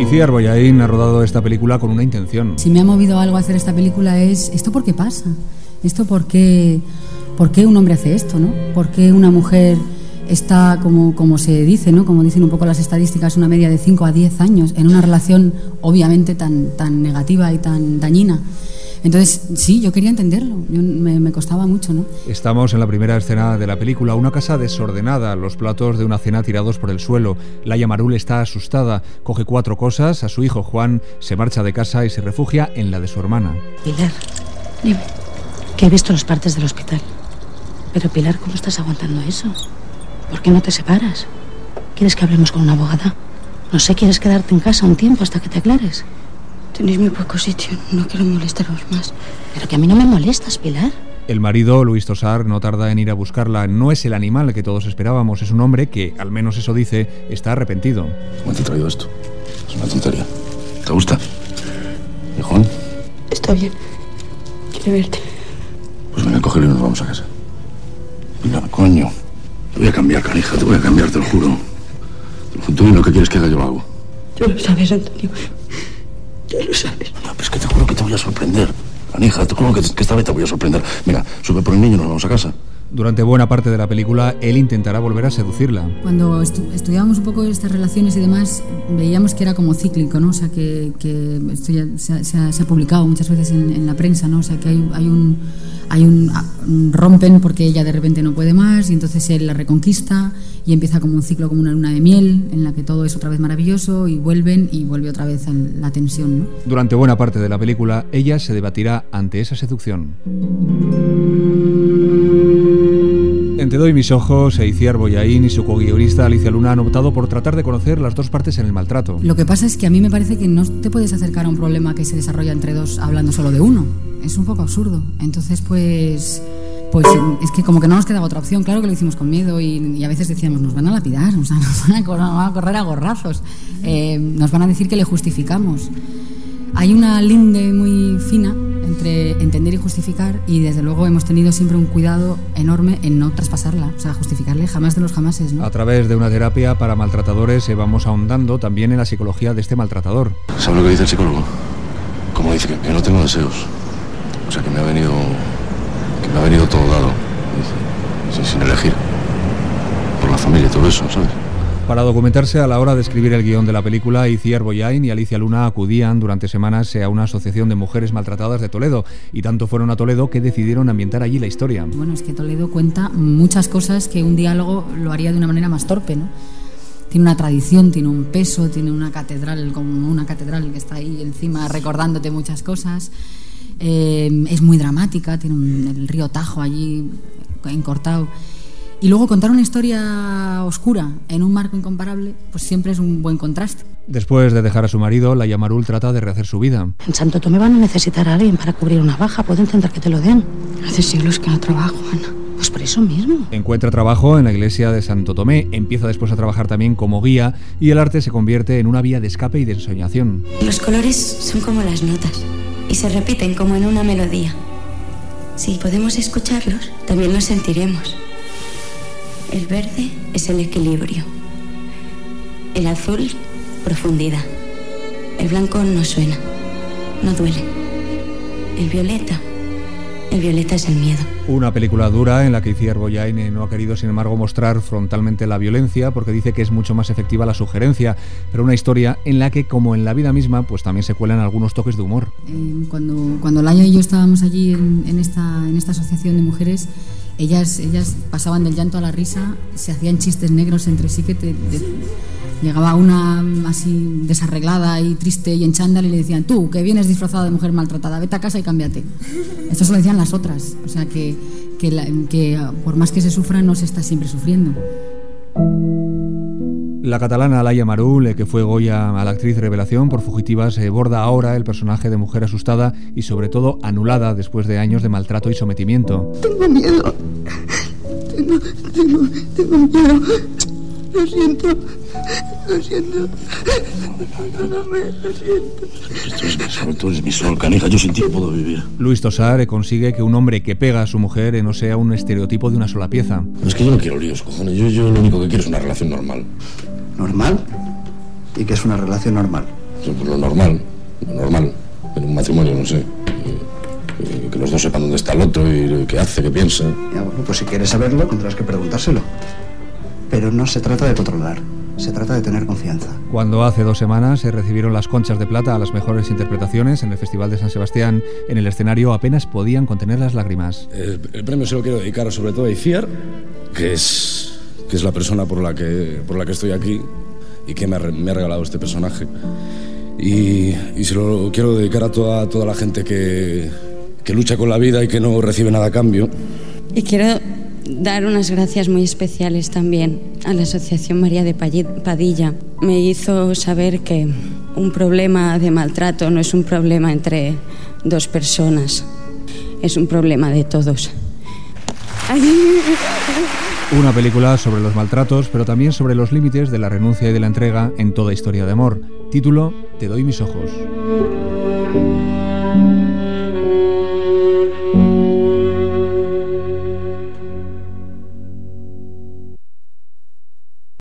Itziar Bollaín ha rodado esta película con una intención. Si me ha movido algo a hacer esta película es ¿esto por qué pasa? ¿Esto por qué un hombre hace esto, ¿no? ¿Por qué una mujer está, como se dice, ¿no? Como dicen un poco las estadísticas, una media de 5 a 10 años en una relación obviamente tan negativa y tan dañina? Entonces, sí, yo quería entenderlo, me costaba mucho, ¿no? Estamos en la primera escena de la película, una casa desordenada, los platos de una cena tirados por el suelo. Laia Marul está asustada, coge 4 cosas, a su hijo Juan, se marcha de casa y se refugia en la de su hermana. Pilar, dime, que he visto los partes del hospital. Pero Pilar, ¿cómo estás aguantando eso? ¿Por qué no te separas? ¿Quieres que hablemos con una abogada? No sé, ¿quieres quedarte en casa un tiempo hasta que te aclares? Tenéis muy poco sitio, no quiero molestaros más. Pero que a mí no me molestas, Pilar. El marido, Luis Tosar, no tarda en ir a buscarla. No es el animal que todos esperábamos, es un hombre que, al menos eso dice, está arrepentido. ¿Cómo te he traído esto? Es una tontería. ¿Te gusta? ¿Y Juan? Está bien. Quiere verte. Pues venga, cógelo y nos vamos a casa. Venga, coño. Te voy a cambiar, canija, te voy a cambiar, te lo juro. Tú y lo que quieres que haga yo lo hago. Tú lo sabes, Antonio. Ya lo sabes. No, pero es que te juro que te voy a sorprender. Canija, te juro que esta vez te voy a sorprender. Venga, sube por el niño y nos vamos a casa. Durante buena parte de la película, él intentará volver a seducirla. Cuando estudiábamos un poco estas relaciones y demás, veíamos que era como cíclico, ¿no? O sea, que esto ya se ha publicado muchas veces en la prensa, ¿no? O sea, que hay un rompen porque ella de repente no puede más y entonces él la reconquista y empieza como un ciclo, como una luna de miel en la que todo es otra vez maravilloso y vuelve otra vez la tensión, ¿no? Durante buena parte de la película, ella se debatirá ante esa seducción. En Te doy mis ojos, Itziar Bollaín y su coguionista Alicia Luna han optado por tratar de conocer las dos partes en el maltrato. Lo que pasa es que a mí me parece que no te puedes acercar a un problema que se desarrolla entre dos hablando solo de uno. Es un poco absurdo. Entonces, pues es que como que no nos quedaba otra opción. Claro que lo hicimos con miedo y a veces decíamos, nos van a lapidar, o sea, nos van a correr a gorrazos, nos van a decir que le justificamos. Hay una linde muy fina entre entender y justificar y desde luego hemos tenido siempre un cuidado enorme en no traspasarla, o sea, justificarle jamás de los jamases, ¿no? A través de una terapia para maltratadores vamos ahondando también en la psicología de este maltratador. ¿Sabes lo que dice el psicólogo? Como dice que no tengo deseos. O sea, que me ha venido todo dado, sin elegir. Por la familia y todo eso, ¿sabes? Para documentarse a la hora de escribir el guión de la película, Itziar Bollaín y Alicia Luna acudían durante semanas a una asociación de mujeres maltratadas de Toledo, y tanto fueron a Toledo que decidieron ambientar allí la historia. Bueno, es que Toledo cuenta muchas cosas que un diálogo lo haría de una manera más torpe, ¿no? Tiene una tradición, tiene un peso, tiene una catedral, como una catedral que está ahí encima recordándote muchas cosas. Es muy dramática, tiene el río Tajo allí encortado. Y luego contar una historia oscura en un marco incomparable, pues siempre es un buen contraste. Después de dejar a su marido, Laia Marul trata de rehacer su vida. En Santo Tomé van a necesitar a alguien para cubrir una baja. Puedo intentar que te lo den. Hace siglos que no trabajo, Ana. Pues por eso mismo. Encuentra trabajo en la iglesia de Santo Tomé, empieza después a trabajar también como guía y el arte se convierte en una vía de escape y de ensoñación. Los colores son como las notas y se repiten como en una melodía. Si podemos escucharlos, también los sentiremos. El verde es el equilibrio. El azul, profundidad. El blanco no suena, no duele. El violeta es el miedo. Una película dura en la que Itziar Bollaín no ha querido, sin embargo, mostrar frontalmente la violencia porque dice que es mucho más efectiva la sugerencia, pero una historia en la que, como en la vida misma, pues también se cuelan algunos toques de humor. Cuando Laia y yo estábamos allí en esta asociación de mujeres, ellas pasaban del llanto a la risa, se hacían chistes negros entre sí que llegaba una así desarreglada y triste y en chándal y le decían, tú, que vienes disfrazada de mujer maltratada, vete a casa y cámbiate. Esto se lo decían las otras, o sea que por más que se sufra no se está siempre sufriendo. La catalana Laia Marul, que fue Goya a la actriz revelación por Fugitivas, borda ahora el personaje de mujer asustada y sobre todo anulada después de años de maltrato y sometimiento. Tengo miedo. Tengo miedo. Lo siento. Perdóname, lo siento. Tú eres mi sol, canija. Yo sin ti no puedo vivir. Luis Tosar consigue que un hombre que pega a su mujer no sea un estereotipo de una sola pieza. Es que yo no quiero líos, cojones. Yo lo único que quiero es una relación normal. ¿Normal? ¿Y qué es una relación normal? Lo normal, en un matrimonio, no sé. Que los dos sepan dónde está el otro y qué hace, qué piensa. Ya, bueno, pues si quieres saberlo, tendrás que preguntárselo. Pero no se trata de controlar, se trata de tener confianza. Cuando hace 2 semanas se recibieron las Conchas de Plata a las mejores interpretaciones en el Festival de San Sebastián, en el escenario apenas podían contener las lágrimas. El premio se lo quiero dedicar sobre todo a Iciar, que es la persona por la que estoy aquí y que me ha regalado este personaje. Y se lo quiero dedicar a toda la gente que lucha con la vida y que no recibe nada a cambio. Y quiero dar unas gracias muy especiales también a la Asociación María de Padilla. Me hizo saber que un problema de maltrato no es un problema entre 2 personas, es un problema de todos. Una película sobre los maltratos, pero también sobre los límites de la renuncia y de la entrega en toda historia de amor. Título: Te doy mis ojos.